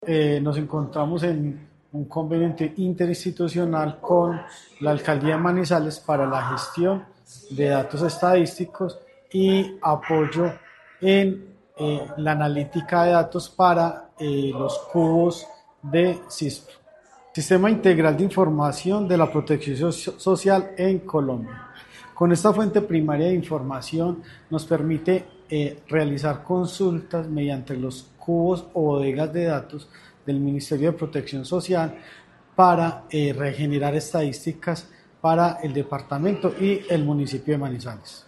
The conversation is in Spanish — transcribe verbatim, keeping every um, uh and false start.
eh, nos encontramos en un convenio interinstitucional con la Alcaldía de Manizales para la gestión de datos estadísticos y apoyo en eh, la analítica de datos para eh, los cubos de CISP. Sistema Integral de Información de la Protección Social en Colombia. Con esta fuente primaria de información nos permite eh, realizar consultas mediante los cubos o bodegas de datos del Ministerio de Protección Social para eh, regenerar estadísticas para el departamento y el municipio de Manizales.